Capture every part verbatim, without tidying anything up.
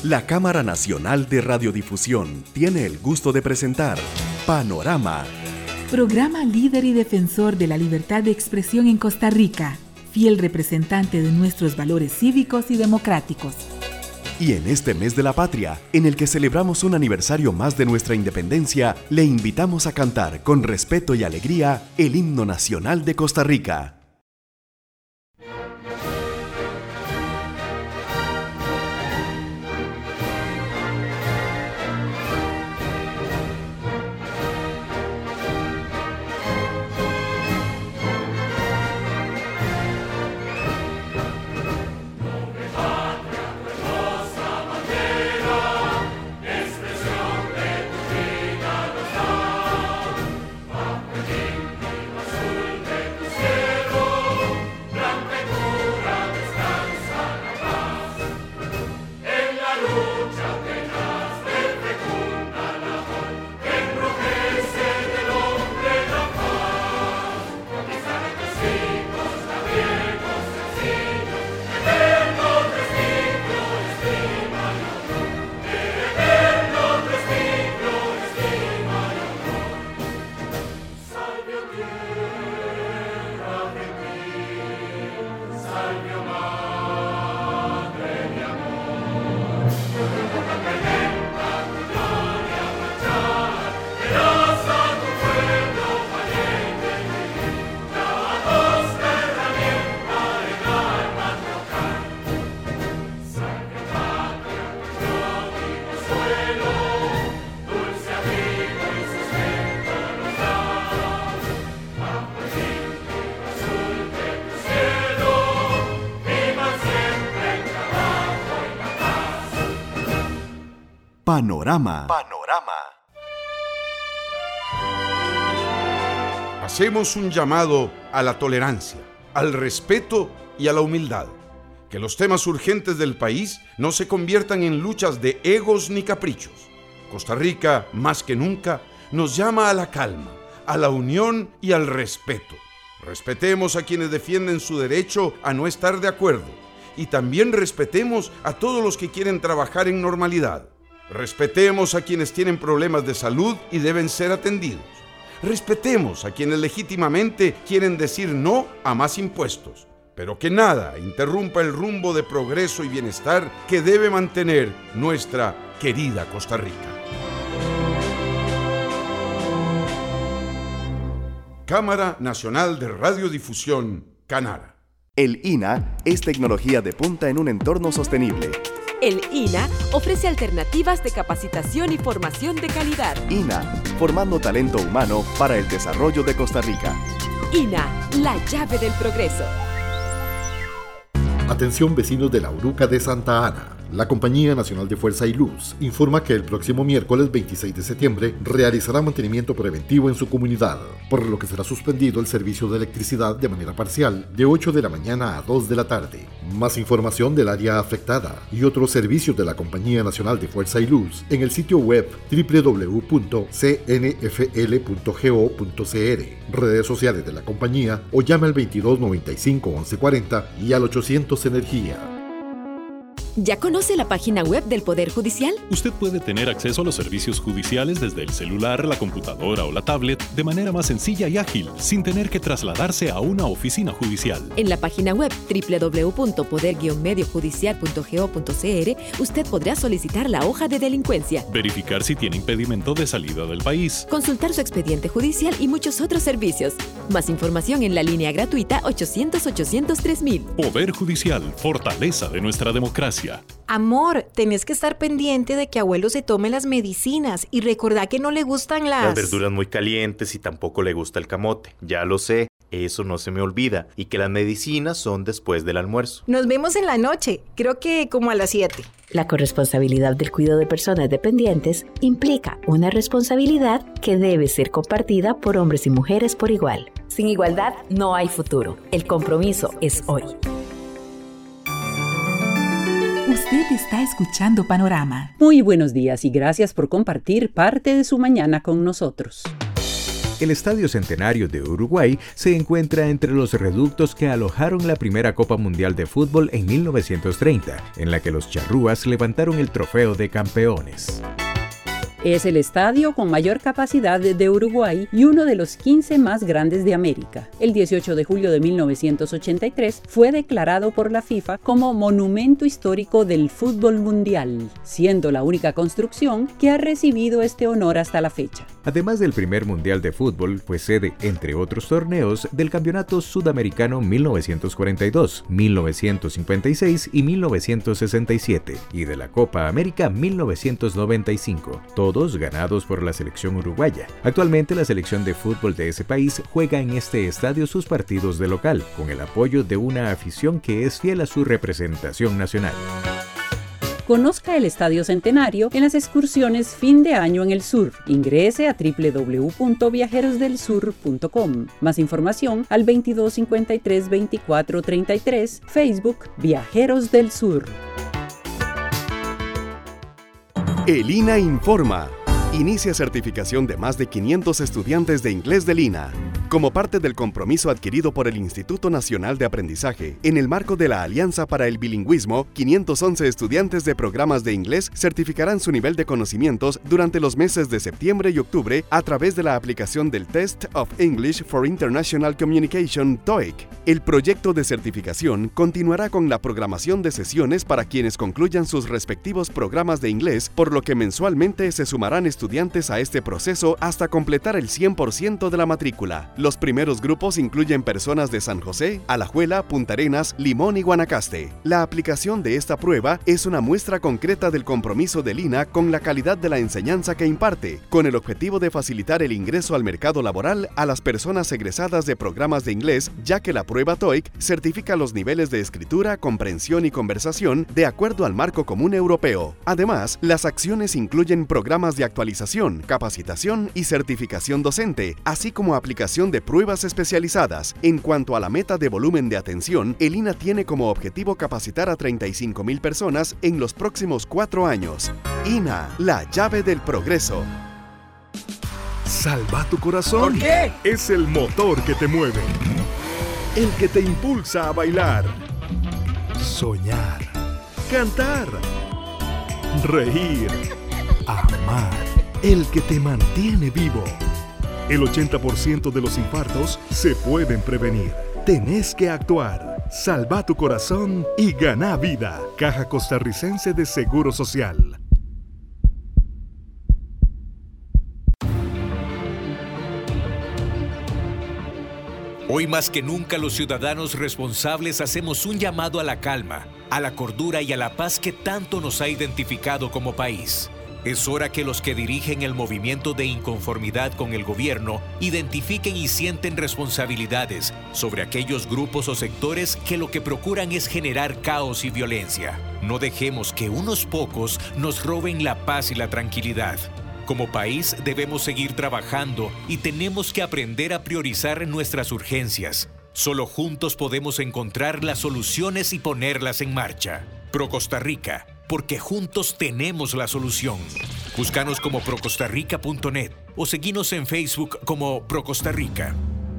La Cámara Nacional de Radiodifusión tiene el gusto de presentar Panorama, programa líder y defensor de la libertad de expresión en Costa Rica, fiel representante de nuestros valores cívicos y democráticos. Y en este mes de la patria, en el que celebramos un aniversario más de nuestra independencia, le invitamos a cantar con respeto y alegría el himno nacional de Costa Rica. Panorama. Panorama. Hacemos un llamado a la tolerancia, al respeto y a la humildad. Que los temas urgentes del país no se conviertan en luchas de egos ni caprichos. Costa Rica, más que nunca, nos llama a la calma, a la unión y al respeto. Respetemos a quienes defienden su derecho a no estar de acuerdo y también respetemos a todos los que quieren trabajar en normalidad. Respetemos a quienes tienen problemas de salud y deben ser atendidos. Respetemos a quienes legítimamente quieren decir no a más impuestos. Pero que nada interrumpa el rumbo de progreso y bienestar que debe mantener nuestra querida Costa Rica. Cámara Nacional de Radiodifusión, Canara. El I N A es tecnología de punta en un entorno sostenible. El I N A ofrece alternativas de capacitación y formación de calidad. I N A, formando talento humano para el desarrollo de Costa Rica. I N A, la llave del progreso. Atención vecinos de la Uruca de Santa Ana. La Compañía Nacional de Fuerza y Luz informa que el próximo miércoles veintiséis de septiembre realizará mantenimiento preventivo en su comunidad, por lo que será suspendido el servicio de electricidad de manera parcial de ocho de la mañana a dos de la tarde. Más información del área afectada y otros servicios de la Compañía Nacional de Fuerza y Luz en el sitio web doble u doble u doble u punto c n f l punto go punto c r, redes sociales de la compañía o llame al veintidós noventa y cinco once cuarenta y al ochocientos Energía. ¿Ya conoce la página web del Poder Judicial? Usted puede tener acceso a los servicios judiciales desde el celular, la computadora o la tablet de manera más sencilla y ágil, sin tener que trasladarse a una oficina judicial. En la página web doble u doble u doble u punto poder guion medio judicial punto go punto c r usted podrá solicitar la hoja de delincuencia, verificar si tiene impedimento de salida del país, consultar su expediente judicial y muchos otros servicios. Más información en la línea gratuita ochocientos ochocientos tres mil. Poder Judicial, fortaleza de nuestra democracia. Amor, tenés que estar pendiente de que abuelo se tome las medicinas y recordá que no le gustan las... Las verduras muy calientes y tampoco le gusta el camote. Ya lo sé, eso no se me olvida. Y que las medicinas son después del almuerzo. Nos vemos en la noche, creo que como a las siete. La corresponsabilidad del cuidado de personas dependientes implica una responsabilidad que debe ser compartida por hombres y mujeres por igual. Sin igualdad no hay futuro. El compromiso es hoy. Usted está escuchando Panorama. Muy buenos días y gracias por compartir parte de su mañana con nosotros. El Estadio Centenario de Uruguay se encuentra entre los reductos que alojaron la primera Copa Mundial de Fútbol en mil novecientos treinta, en la que los charrúas levantaron el trofeo de campeones. Es el estadio con mayor capacidad de Uruguay y uno de los quince más grandes de América. El dieciocho de julio de mil novecientos ochenta y tres fue declarado por la FIFA como Monumento Histórico del Fútbol Mundial, siendo la única construcción que ha recibido este honor hasta la fecha. Además del primer Mundial de Fútbol, fue sede, entre otros torneos, del Campeonato Sudamericano mil novecientos cuarenta y dos, mil novecientos cincuenta y seis y mil novecientos sesenta y siete, y de la Copa América mil novecientos noventa y cinco, todos ganados por la selección uruguaya. Actualmente la selección de fútbol de ese país juega en este estadio sus partidos de local, con el apoyo de una afición que es fiel a su representación nacional. Conozca el Estadio Centenario en las excursiones fin de año en el sur. Ingrese a doble u doble u doble u punto viajeros del sur punto com. Más información al veintidós cincuenta y tres veinticuatro treinta y tres, Facebook Viajeros del Sur. El I N A informa. Inicia certificación de más de quinientos estudiantes de inglés del I N A. Como parte del compromiso adquirido por el Instituto Nacional de Aprendizaje, en el marco de la Alianza para el Bilingüismo, quinientos once estudiantes de programas de inglés certificarán su nivel de conocimientos durante los meses de septiembre y octubre a través de la aplicación del Test of English for International Communication (T O E I C). El proyecto de certificación continuará con la programación de sesiones para quienes concluyan sus respectivos programas de inglés, por lo que mensualmente se sumarán estudiantes a este proceso hasta completar el cien por ciento de la matrícula. Los primeros grupos incluyen personas de San José, Alajuela, Punta Arenas, Limón y Guanacaste. La aplicación de esta prueba es una muestra concreta del compromiso del I N A con la calidad de la enseñanza que imparte, con el objetivo de facilitar el ingreso al mercado laboral a las personas egresadas de programas de inglés, ya que la prueba T O E I C certifica los niveles de escritura, comprensión y conversación de acuerdo al marco común europeo. Además, las acciones incluyen programas de actualización, capacitación y certificación docente, así como aplicación de pruebas especializadas. En cuanto a la meta de volumen de atención, el I N A tiene como objetivo capacitar a treinta y cinco mil personas en los próximos cuatro años. I N A, la llave del progreso. Salva tu corazón. ¿Por qué? Es el motor que te mueve, el que te impulsa a bailar, soñar, cantar, reír, amar, el que te mantiene vivo. El ochenta por ciento de los infartos se pueden prevenir. Tenés que actuar. Salva tu corazón y gana vida. Caja Costarricense de Seguro Social. Hoy más que nunca los ciudadanos responsables hacemos un llamado a la calma, a la cordura y a la paz que tanto nos ha identificado como país. Es hora que los que dirigen el movimiento de inconformidad con el gobierno identifiquen y sienten responsabilidades sobre aquellos grupos o sectores que lo que procuran es generar caos y violencia. No dejemos que unos pocos nos roben la paz y la tranquilidad. Como país debemos seguir trabajando y tenemos que aprender a priorizar nuestras urgencias. Solo juntos podemos encontrar las soluciones y ponerlas en marcha. Pro Costa Rica, porque juntos tenemos la solución. Búscanos como pro costa rica punto net o seguinos en Facebook como Pro Costa Rica.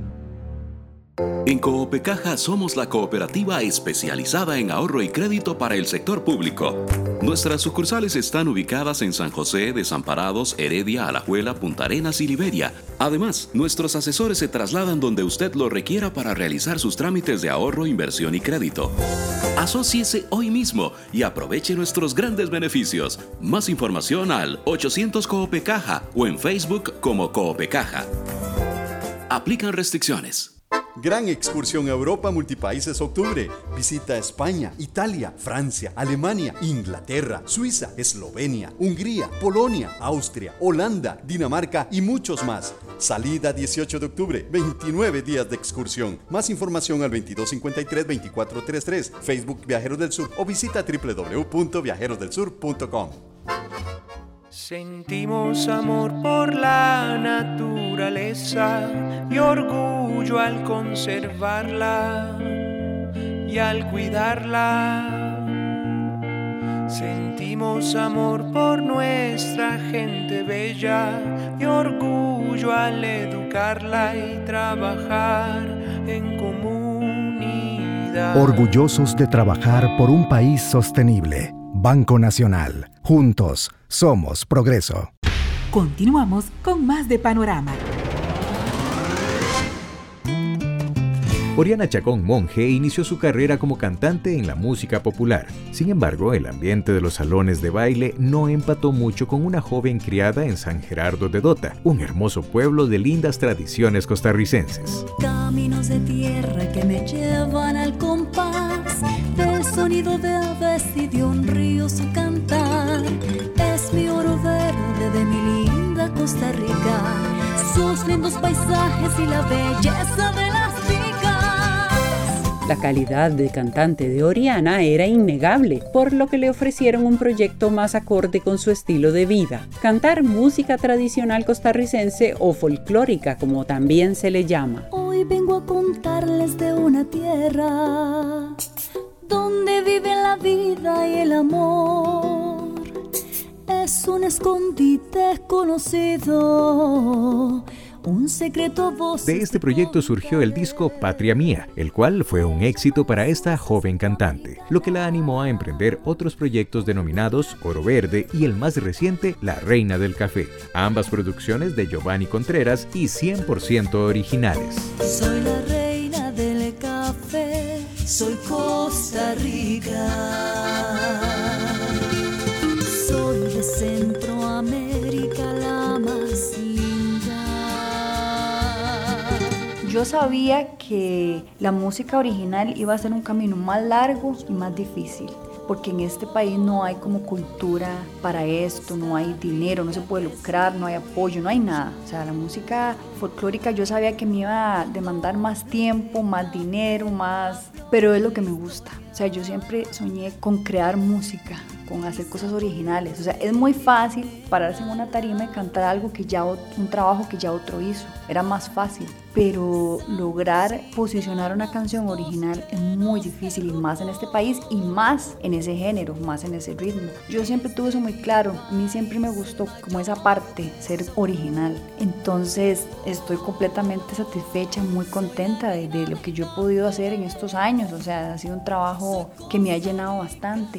En Coopecaja somos la cooperativa especializada en ahorro y crédito para el sector público. Nuestras sucursales están ubicadas en San José, Desamparados, Heredia, Alajuela, Punta Arenas y Liberia. Además, nuestros asesores se trasladan donde usted lo requiera para realizar sus trámites de ahorro, inversión y crédito. Asóciese hoy mismo y aproveche nuestros grandes beneficios. Más información al ochocientos Coopecaja o en Facebook como Coopecaja. Aplican restricciones. Gran excursión a Europa Multipaíses Octubre. Visita España, Italia, Francia, Alemania, Inglaterra, Suiza, Eslovenia, Hungría, Polonia, Austria, Holanda, Dinamarca y muchos más. Salida dieciocho de octubre, veintinueve días de excursión. Más información al veintidós cincuenta y tres veinticuatro treinta y tres, Facebook Viajeros del Sur o visita doble u doble u doble u punto viajeros del sur punto com. Sentimos amor por la naturaleza y orgullo al conservarla y al cuidarla. Sentimos amor por nuestra gente bella y orgullo al educarla y trabajar en comunidad. Orgullosos de trabajar por un país sostenible. Banco Nacional. Juntos somos progreso. Continuamos con más de Panorama. Oriana Chacón Monge inició su carrera como cantante en la música popular. Sin embargo, el ambiente de los salones de baile no empató mucho con una joven criada en San Gerardo de Dota, un hermoso pueblo de lindas tradiciones costarricenses. Caminos de tierra que me llevan al compás del sonido de aves y de un río su cantar. Es mi oro verde de mi linda Costa Rica, sus lindos paisajes y la belleza de las vigas. La calidad de cantante de Oriana era innegable, por lo que le ofrecieron un proyecto más acorde con su estilo de vida: cantar música tradicional costarricense o folclórica, como también se le llama. Hoy vengo a contarles de una tierra donde vive la vida y el amor. Es un escondite desconocido, un secreto voz. De este proyecto surgió el disco Patria Mía, el cual fue un éxito para esta joven cantante, lo que la animó a emprender otros proyectos denominados Oro Verde y el más reciente La Reina del Café, ambas producciones de Giovanni Contreras y cien por ciento originales. Soy la reina del café, soy Costa Rica. Soy de Centroamérica la más linda. Yo sabía que la música original iba a ser un camino más largo y más difícil, porque en este país no hay como cultura para esto, no hay dinero, no se puede lucrar, no hay apoyo, no hay nada. O sea, la música folclórica yo sabía que me iba a demandar más tiempo, más dinero, más... pero es lo que me gusta. O sea, yo siempre soñé con crear música, con hacer cosas originales. O sea, es muy fácil pararse en una tarima y cantar algo que ya, un trabajo que ya otro hizo. Era más fácil. Pero lograr posicionar una canción original es muy difícil, y más en este país, y más en ese género, más en ese ritmo. Yo siempre tuve eso muy claro. A mí siempre me gustó como esa parte, ser original. Entonces, estoy completamente satisfecha, muy contenta de, de lo que yo he podido hacer en estos años. O sea, ha sido un trabajo que me ha llenado bastante.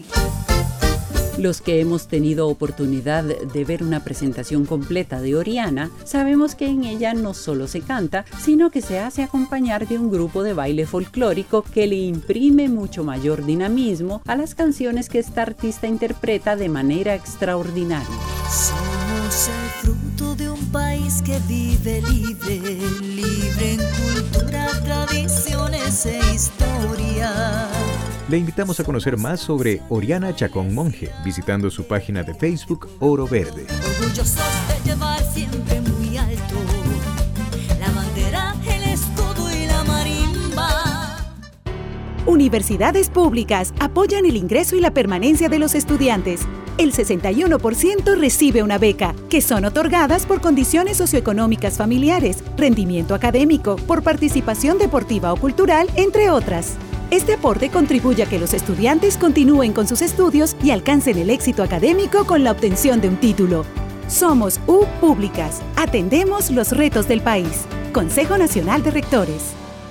Los que hemos tenido oportunidad de ver una presentación completa de Oriana, sabemos que en ella no solo se canta, sino que se hace acompañar de un grupo de baile folclórico que le imprime mucho mayor dinamismo a las canciones que esta artista interpreta de manera extraordinaria. Somos el fruto de un país que vive libre, libre en cultura, tradiciones e historia. Le invitamos a conocer más sobre Oriana Chacón Monge visitando su página de Facebook Oro Verde. Orgullosos de llevar siempre muy alto la bandera, el escudo y la marimba. Universidades públicas apoyan el ingreso y la permanencia de los estudiantes. El sesenta y uno por ciento recibe una beca, que son otorgadas por condiciones socioeconómicas familiares, rendimiento académico, por participación deportiva o cultural, entre otras. Este aporte contribuye a que los estudiantes continúen con sus estudios y alcancen el éxito académico con la obtención de un título. Somos U Públicas. Atendemos los retos del país. Consejo Nacional de Rectores.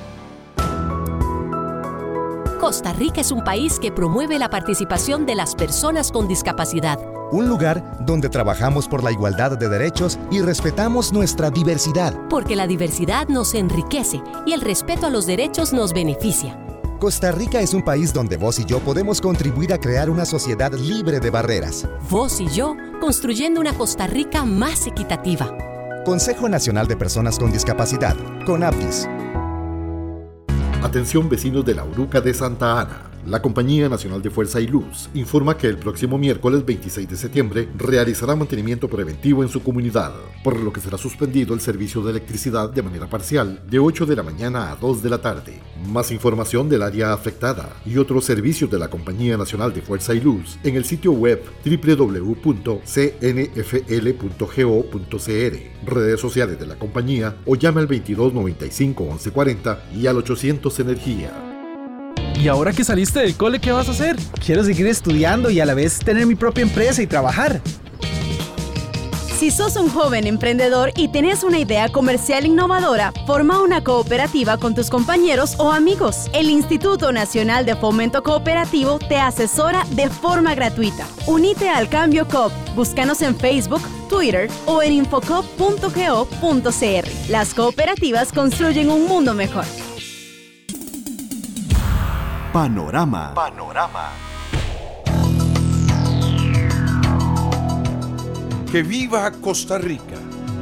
Costa Rica es un país que promueve la participación de las personas con discapacidad. Un lugar donde trabajamos por la igualdad de derechos y respetamos nuestra diversidad. Porque la diversidad nos enriquece y el respeto a los derechos nos beneficia. Costa Rica es un país donde vos y yo podemos contribuir a crear una sociedad libre de barreras. Vos y yo, construyendo una Costa Rica más equitativa. Consejo Nacional de Personas con Discapacidad, CONAPDIS. Atención vecinos de la Uruca de Santa Ana. La Compañía Nacional de Fuerza y Luz informa que el próximo miércoles veintiséis de septiembre realizará mantenimiento preventivo en su comunidad, por lo que será suspendido el servicio de electricidad de manera parcial de ocho de la mañana a dos de la tarde. Más información del área afectada y otros servicios de la Compañía Nacional de Fuerza y Luz en el sitio web doble u doble u doble u punto c n f l punto go punto c r, redes sociales de la compañía o llame al veintidós noventa y cinco once cuarenta y al ochocientos Energía. ¿Y ahora que saliste del cole, qué vas a hacer? Quiero seguir estudiando y a la vez tener mi propia empresa y trabajar. Si sos un joven emprendedor y tenés una idea comercial innovadora, forma una cooperativa con tus compañeros o amigos. El Instituto Nacional de Fomento Cooperativo te asesora de forma gratuita. Unite al Cambio Coop. Búscanos en Facebook, Twitter o en infocoop punto go punto cr. Las cooperativas construyen un mundo mejor. Panorama. Panorama. ¡Que viva Costa Rica!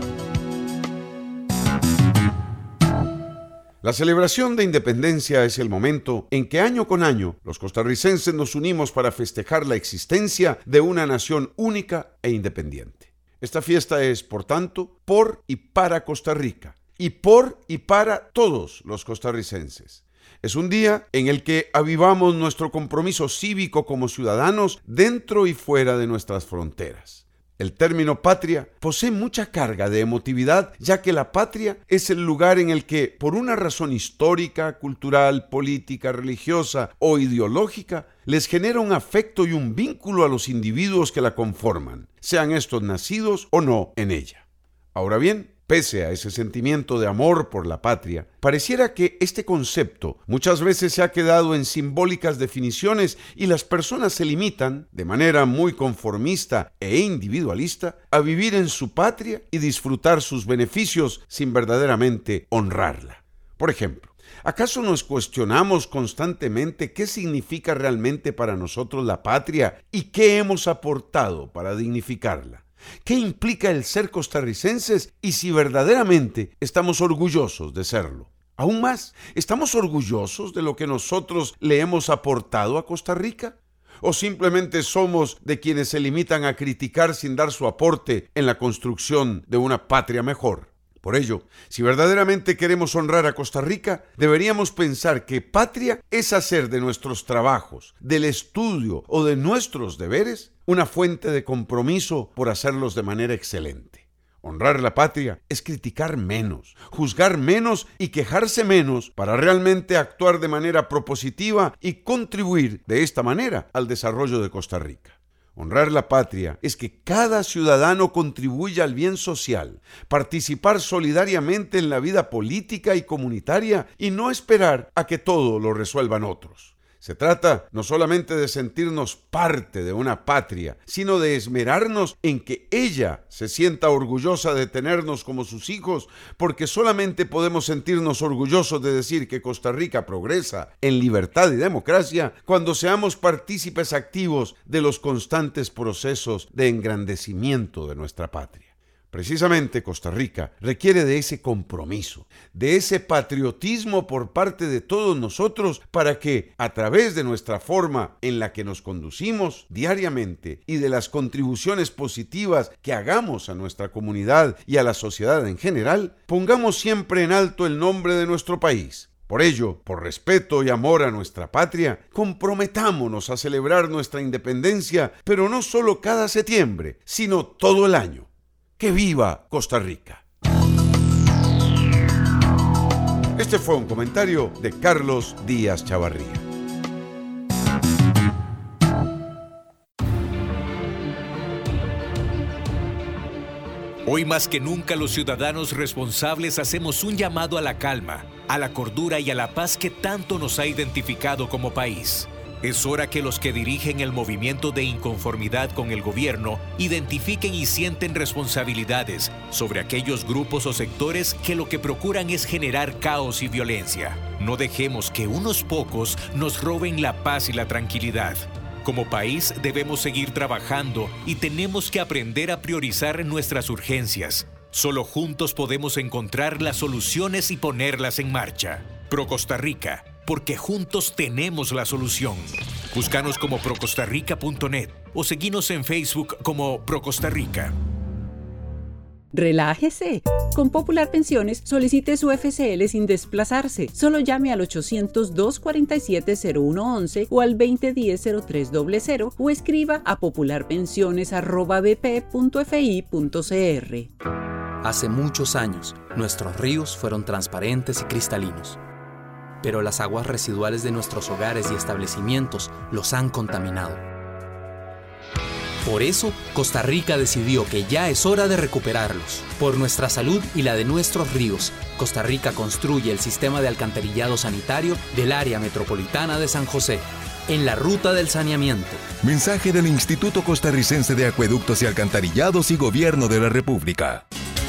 La celebración de independencia es el momento en que año con año los costarricenses nos unimos para festejar la existencia de una nación única e independiente. Esta fiesta es, por tanto, por y para Costa Rica, y por y para todos los costarricenses. Es un día en el que avivamos nuestro compromiso cívico como ciudadanos dentro y fuera de nuestras fronteras. El término patria posee mucha carga de emotividad, ya que la patria es el lugar en el que, por una razón histórica, cultural, política, religiosa o ideológica, les genera un afecto y un vínculo a los individuos que la conforman, sean estos nacidos o no en ella. Ahora bien, pese a ese sentimiento de amor por la patria, pareciera que este concepto muchas veces se ha quedado en simbólicas definiciones y las personas se limitan, de manera muy conformista e individualista, a vivir en su patria y disfrutar sus beneficios sin verdaderamente honrarla. Por ejemplo, ¿acaso nos cuestionamos constantemente qué significa realmente para nosotros la patria y qué hemos aportado para dignificarla? ¿Qué implica el ser costarricenses y si verdaderamente estamos orgullosos de serlo? Aún más, ¿estamos orgullosos de lo que nosotros le hemos aportado a Costa Rica? ¿O simplemente somos de quienes se limitan a criticar sin dar su aporte en la construcción de una patria mejor? Por ello, si verdaderamente queremos honrar a Costa Rica, deberíamos pensar que patria es hacer de nuestros trabajos, del estudio o de nuestros deberes una fuente de compromiso por hacerlos de manera excelente. Honrar la patria es criticar menos, juzgar menos y quejarse menos para realmente actuar de manera propositiva y contribuir de esta manera al desarrollo de Costa Rica. Honrar la patria es que cada ciudadano contribuya al bien social, participar solidariamente en la vida política y comunitaria y no esperar a que todo lo resuelvan otros. Se trata no solamente de sentirnos parte de una patria, sino de esmerarnos en que ella se sienta orgullosa de tenernos como sus hijos, porque solamente podemos sentirnos orgullosos de decir que Costa Rica progresa en libertad y democracia cuando seamos partícipes activos de los constantes procesos de engrandecimiento de nuestra patria. Precisamente Costa Rica requiere de ese compromiso, de ese patriotismo por parte de todos nosotros para que, a través de nuestra forma en la que nos conducimos diariamente y de las contribuciones positivas que hagamos a nuestra comunidad y a la sociedad en general, pongamos siempre en alto el nombre de nuestro país. Por ello, por respeto y amor a nuestra patria, comprometámonos a celebrar nuestra independencia, pero no solo cada septiembre, sino todo el año. ¡Que viva Costa Rica! Este fue un comentario de Carlos Díaz Chavarría. Hoy más que nunca los ciudadanos responsables hacemos un llamado a la calma, a la cordura y a la paz que tanto nos ha identificado como país. Es hora que los que dirigen el movimiento de inconformidad con el gobierno identifiquen y sienten responsabilidades sobre aquellos grupos o sectores que lo que procuran es generar caos y violencia. No dejemos que unos pocos nos roben la paz y la tranquilidad. Como país debemos seguir trabajando y tenemos que aprender a priorizar nuestras urgencias. Solo juntos podemos encontrar las soluciones y ponerlas en marcha. Pro Costa Rica, porque juntos tenemos la solución. Búscanos como pro costa rica punto net o seguinos en Facebook como Pro Costa Rica. Relájese. Con Popular Pensiones solicite su F C L sin desplazarse. Solo llame al ochocientos, dos cuarenta y siete, cero uno once o al veinte diez, cero tres cero cero o escriba a popularpensiones arroba b p punto f i punto c r. Hace muchos años, nuestros ríos fueron transparentes y cristalinos. pero las aguas residuales de nuestros hogares y establecimientos los han contaminado. Por eso, Costa Rica decidió que ya es hora de recuperarlos. Por nuestra salud y la de nuestros ríos, Costa Rica construye el sistema de alcantarillado sanitario del área metropolitana de San José, en la ruta del saneamiento. Mensaje del Instituto Costarricense de Acueductos y Alcantarillados y Gobierno de la República.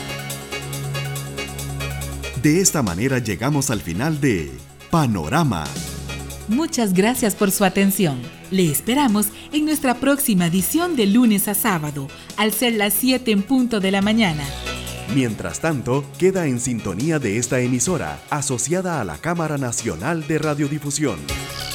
De esta manera llegamos al final de Panorama. Muchas gracias por su atención. Le esperamos en nuestra próxima edición de lunes a sábado, al ser las siete en punto de la mañana. Mientras tanto, queda en sintonía de esta emisora, asociada a la Cámara Nacional de Radiodifusión.